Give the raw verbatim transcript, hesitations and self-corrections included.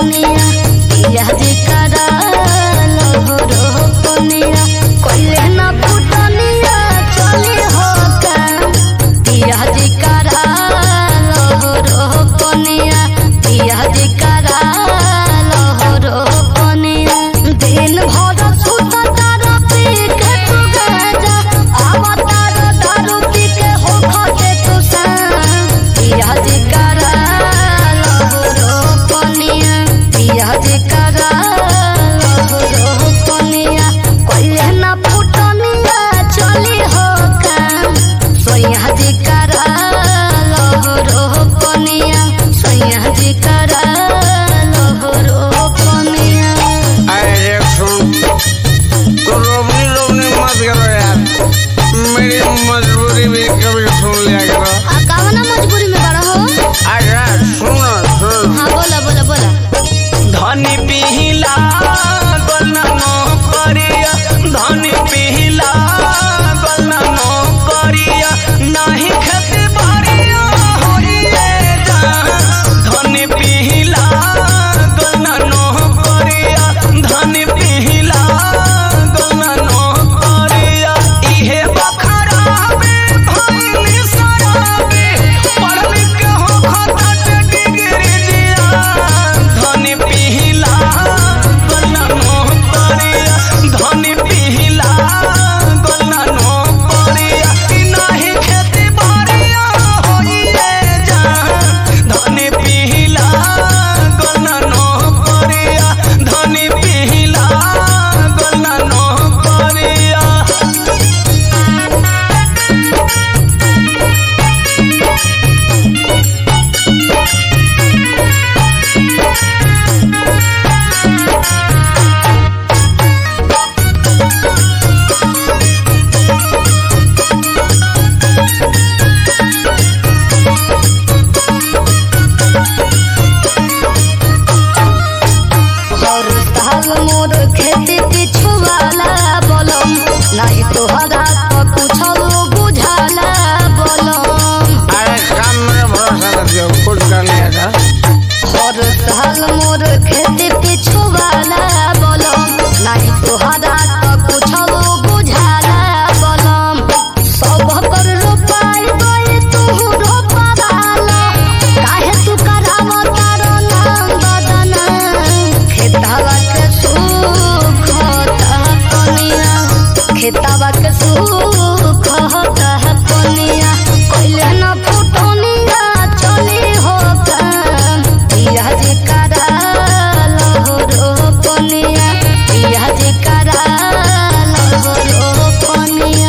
पनिया पिया जी करा लो रो पनिया कोइले ना फुटनिया चली हो काम पिया जी करा लो रो पनिया पिया जी करा लो रो पनिया दिन भर सुता तारा पी के तू गाजा आवा तारा दारू पी के हो खटे तू सा पिया जी करा लो रो पनिया पिया जी करा लो रो पनिया कोइले ना फुटनिया चली हो काम सोया जी करा लो रो पनिया सोया जी करा लो रो पनिया। अरे सुन तो रोबनी रोबनी मत करो यार मेरी मजबूरी भी कभी सुन लिया करो। आ कावना मजबूरी में बड़ा हो? अरे सुनो सुन हाँ बोला बोला बोला। धनी पिहिला गलना नो करिया धनी पिहिला गलना नो करिया नाही खेती बारिया होइए जा धनी पिहिला गलना नो करिया धनी पिहिला गलना नो करिया इहे बखरा में भइली सराबे पढ़ लिख के हो खाता डिग्री दिया धनी पिहिला गलना नो करिया धनी पिहिला गलना नो करिया कि नाही खेती बारिया होइए जा धनी पिहिला गलना नो करिया धनी पिहिला गलना नो करिया। हर साल मोर खेती पिछुआला बोलम नहीं तोहरा तो कुछ बुझाला बोलम अरे काम में भरोसा रखियो खुद कर लिया था। हर साल मोर खेती पिछुआला बोलम नहीं तोहरा तो कुछ बुझाला बोलम सब कर रोपाई गई तू रोपाला काहे तू कराव तारो नाम बदना खेतावा के सुख होता पनिया खेतावा के सुख होता पनिया कोइले ना फुटनिया चली हो काम पिया जी करा लो रो पनिया पिया जी करा लो रो पनिया।